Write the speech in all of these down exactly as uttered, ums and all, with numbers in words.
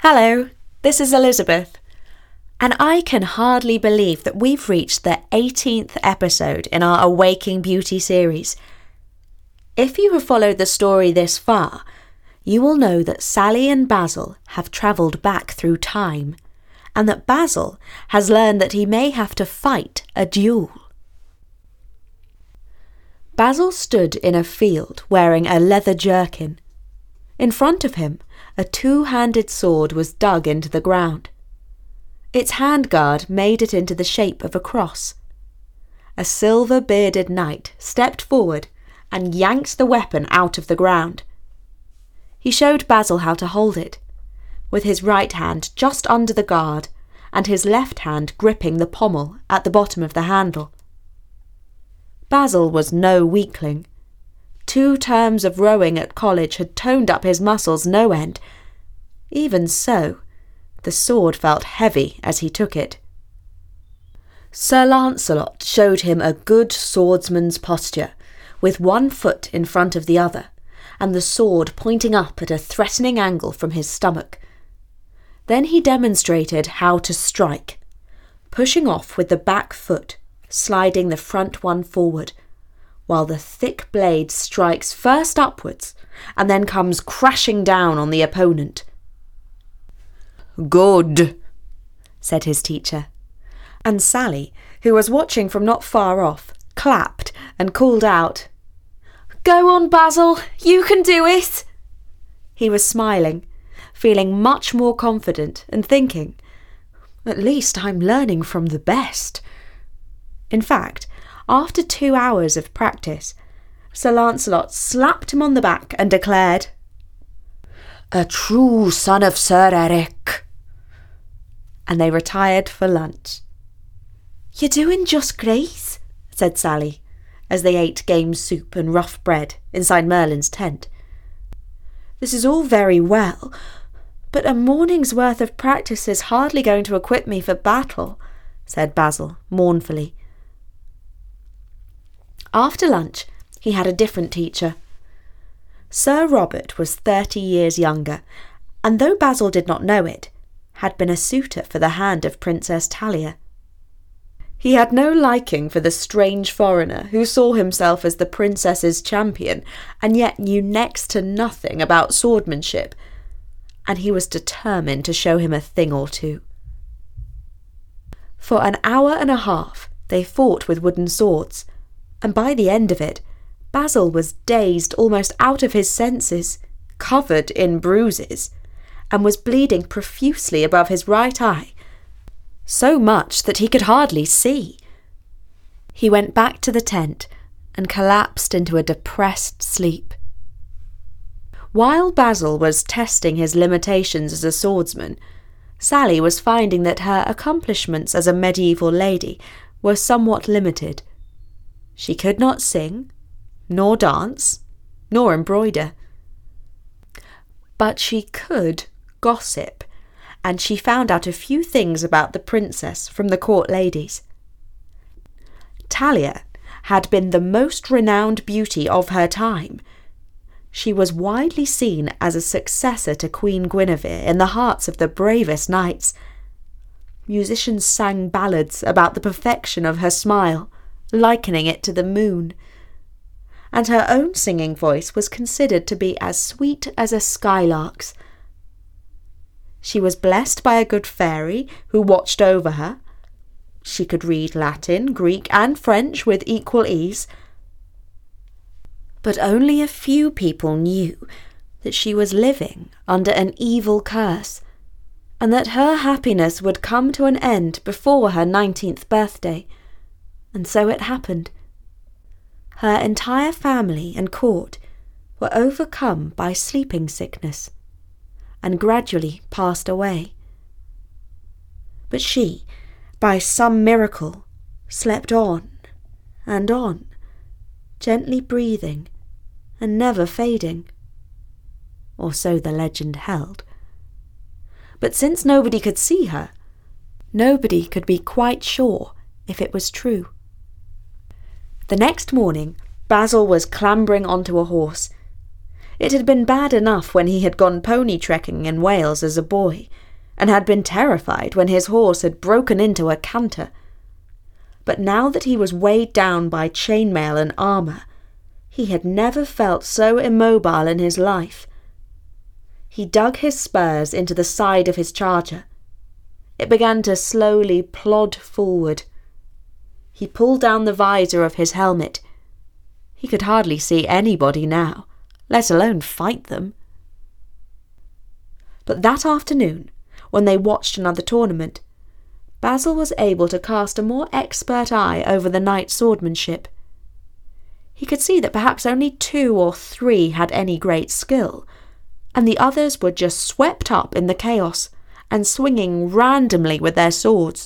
Hello, this is Elizabeth, and I can hardly believe that we've reached the eighteenth episode in our Awaking Beauty series. If you have followed the story this far, you will know that Sally and Basil have travelled back through time, and that Basil has learned that he may have to fight a duel. Basil stood in a field wearing a leather jerkin. In front of him, a two-handed sword was dug into the ground. Its handguard made it into the shape of a cross. A silver-bearded knight stepped forward and yanked the weapon out of the ground. He showed Basil how to hold it, with his right hand just under the guard and his left hand gripping the pommel at the bottom of the handle. Basil was no weakling. Two terms of rowing at college had toned up his muscles no end. Even so, the sword felt heavy as he took it. Sir Lancelot showed him a good swordsman's posture, with one foot in front of the other, and the sword pointing up at a threatening angle from his stomach. Then he demonstrated how to strike, pushing off with the back foot, sliding the front one forward, while the thick blade strikes first upwards and then comes crashing down on the opponent. "Good," said his teacher, and Sally, who was watching from not far off, clapped and called out, "Go on, Basil, you can do it!" He was smiling, feeling much more confident and thinking, "At least I'm learning from the best." In fact, after two hours of practice, Sir Lancelot slapped him on the back and declared, "A true son of Sir Eric." And they retired for lunch. "You're doing just great," said Sally, as they ate game soup and rough bread inside Merlin's tent. "This is all very well, but a morning's worth of practice is hardly going to equip me for battle," said Basil mournfully. After lunch, he had a different teacher. Sir Robert was thirty years younger, and though Basil did not know it, had been a suitor for the hand of Princess Talia. He had no liking for the strange foreigner who saw himself as the princess's champion and yet knew next to nothing about swordsmanship, and he was determined to show him a thing or two. For an hour and a half they fought with wooden swords, and by the end of it, Basil was dazed almost out of his senses, covered in bruises, and was bleeding profusely above his right eye, so much that he could hardly see. He went back to the tent and collapsed into a depressed sleep. While Basil was testing his limitations as a swordsman, Sally was finding that her accomplishments as a medieval lady were somewhat limited. She could not sing, nor dance, nor embroider. But she could gossip, and she found out a few things about the princess from the court ladies. Talia had been the most renowned beauty of her time. She was widely seen as a successor to Queen Guinevere in the hearts of the bravest knights. Musicians sang ballads about the perfection of her smile, likening it to the moon, and her own singing voice was considered to be as sweet as a skylark's. She was blessed by a good fairy who watched over her. She could read Latin, Greek, and French with equal ease. But only a few people knew that she was living under an evil curse, and that her happiness would come to an end before her nineteenth birthday. And so it happened. Her entire family and court were overcome by sleeping sickness, and gradually passed away. But she, by some miracle, slept on and on, gently breathing and never fading. Or so the legend held. But since nobody could see her, nobody could be quite sure if it was true. The next morning, Basil was clambering onto a horse. It had been bad enough when he had gone pony trekking in Wales as a boy, and had been terrified when his horse had broken into a canter. But now that he was weighed down by chainmail and armour, he had never felt so immobile in his life. He dug his spurs into the side of his charger. It began to slowly plod forward. He pulled down the visor of his helmet. He could hardly see anybody now, let alone fight them. But that afternoon, when they watched another tournament, Basil was able to cast a more expert eye over the knight's swordsmanship. He could see that perhaps only two or three had any great skill, and the others were just swept up in the chaos and swinging randomly with their swords.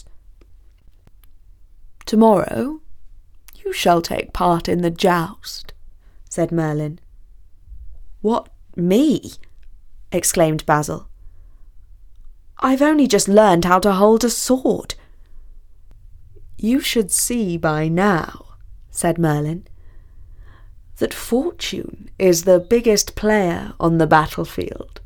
"Tomorrow you shall take part in the joust," said Merlin. "What, me?" exclaimed Basil. "I've only just learned how to hold a sword." "You should see by now," said Merlin, "that fortune is the biggest player on the battlefield."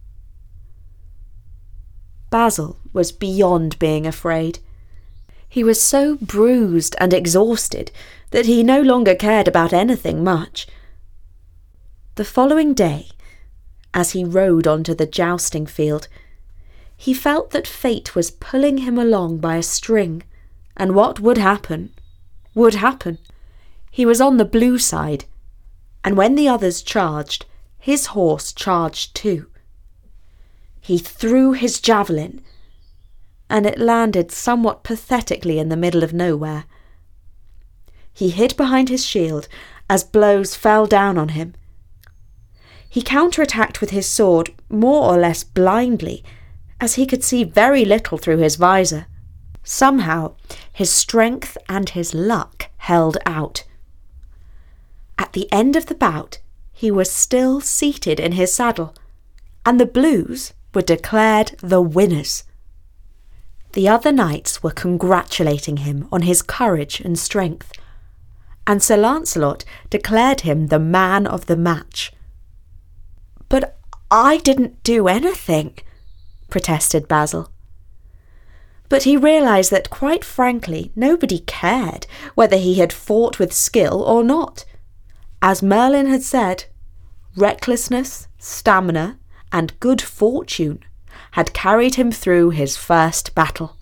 Basil was beyond being afraid. He was so bruised and exhausted that he no longer cared about anything much. The following day, as he rode onto the jousting field, he felt that fate was pulling him along by a string, and what would happen, would happen. He was on the blue side, and when the others charged, his horse charged too. He threw his javelin, and it landed somewhat pathetically in the middle of nowhere. He hid behind his shield as blows fell down on him. He counterattacked with his sword more or less blindly, as he could see very little through his visor. Somehow, his strength and his luck held out. At the end of the bout, he was still seated in his saddle, and the Blues were declared the winners. The other knights were congratulating him on his courage and strength, and Sir Lancelot declared him the man of the match. "But I didn't do anything," protested Basil. But he realised that, quite frankly, nobody cared whether he had fought with skill or not. As Merlin had said, recklessness, stamina, and good fortune had carried him through his first battle.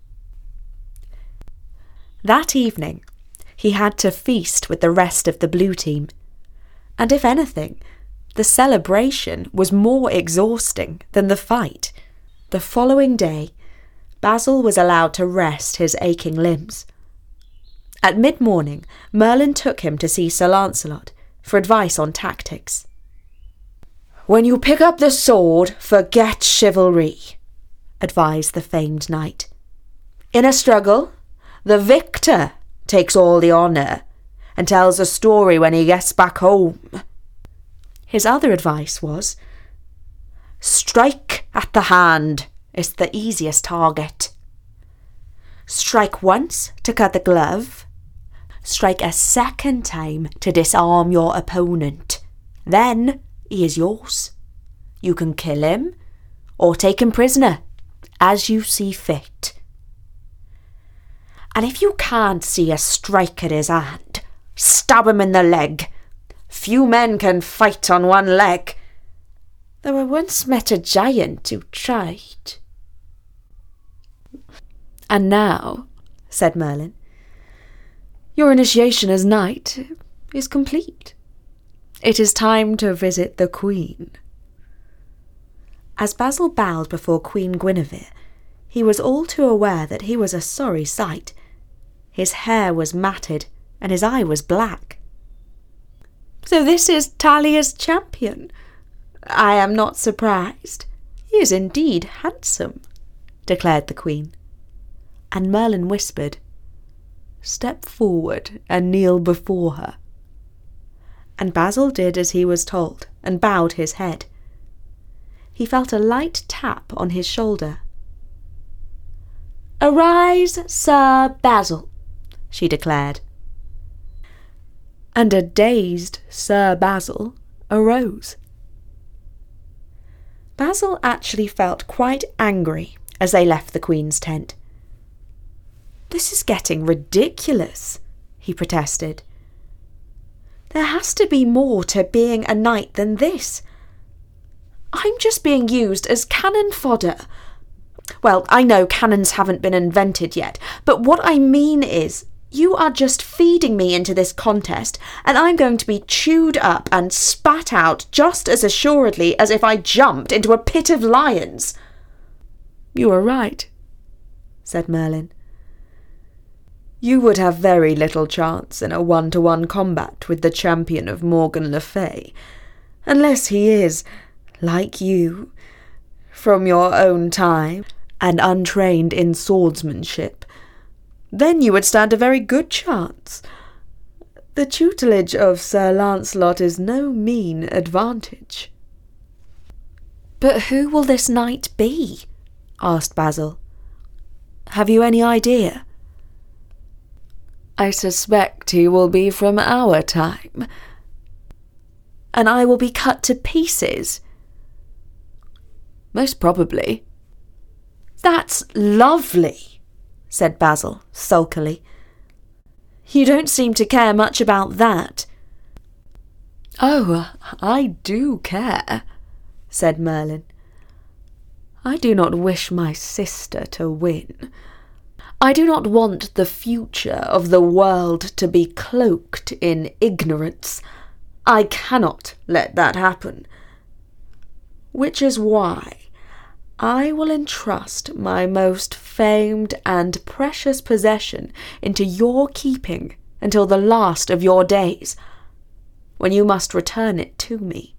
That evening, he had to feast with the rest of the blue team, and if anything, the celebration was more exhausting than the fight. The following day, Basil was allowed to rest his aching limbs. At mid-morning, Merlin took him to see Sir Lancelot for advice on tactics. "When you pick up the sword, forget chivalry," advised the famed knight. "In a struggle, the victor takes all the honour and tells a story when he gets back home." His other advice was, "Strike at the hand is the easiest target. Strike once to cut the glove. Strike a second time to disarm your opponent. Then he is yours. You can kill him or take him prisoner, as you see fit. And if you can't see a strike at his hand, stab him in the leg. Few men can fight on one leg. Though I once met a giant who tried." "And now," said Merlin, "your initiation as knight is complete. It is time to visit the Queen." As Basil bowed before Queen Guinevere, he was all too aware that he was a sorry sight. His hair was matted, and his eye was black. "So this is Talia's champion. I am not surprised. He is indeed handsome," declared the Queen. And Merlin whispered, "Step forward and kneel before her." And Basil did as he was told, and bowed his head. He felt a light tap on his shoulder. "Arise, Sir Basil," she declared. And a dazed Sir Basil arose. Basil actually felt quite angry as they left the Queen's tent. "This is getting ridiculous," he protested. "There has to be more to being a knight than this. I'm just being used as cannon fodder. Well, I know cannons haven't been invented yet, but what I mean is, you are just feeding me into this contest, and I'm going to be chewed up and spat out just as assuredly as if I jumped into a pit of lions." "You are right," said Merlin. "You would have very little chance in a one-to-one combat with the champion of Morgan Le Fay, unless he is, like you, from your own time and untrained in swordsmanship. Then you would stand a very good chance. The tutelage of Sir Lancelot is no mean advantage." "But who will this knight be?" asked Basil. "Have you any idea?" "I suspect he will be from our time." "And I will be cut to pieces?" "Most probably." "That's lovely," said Basil sulkily. "You don't seem to care much about that." "Oh, I do care," said Merlin. "I do not wish my sister to win. I do not want the future of the world to be cloaked in ignorance. I cannot let that happen. Which is why I will entrust my most famed and precious possession into your keeping until the last of your days, when you must return it to me.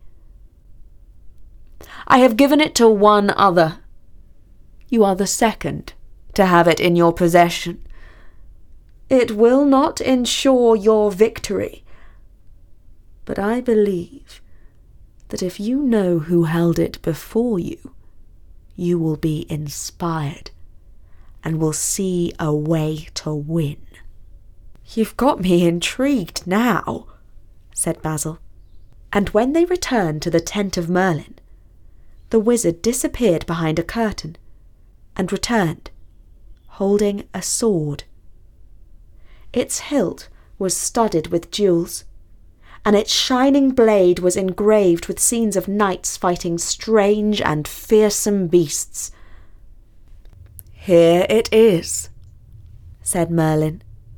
I have given it to one other. You are the second to have it in your possession. It will not ensure your victory, but I believe that if you know who held it before you, you will be inspired and will see a way to win." "You've got me intrigued now," said Basil. And when they returned to the tent of Merlin, the wizard disappeared behind a curtain and returned, holding a sword. Its hilt was studded with jewels, and its shining blade was engraved with scenes of knights fighting strange and fearsome beasts. "Here it is," said Merlin.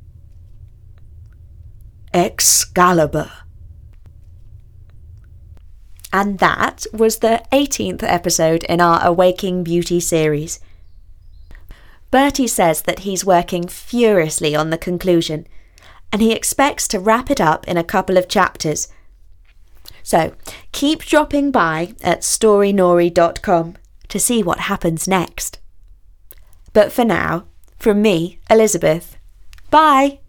"Excalibur." And that was the eighteenth episode in our Awaking Beauty series. Bertie says that he's working furiously on the conclusion, and he expects to wrap it up in a couple of chapters. So keep dropping by at story nori dot com to see what happens next. But for now, from me, Elizabeth, bye!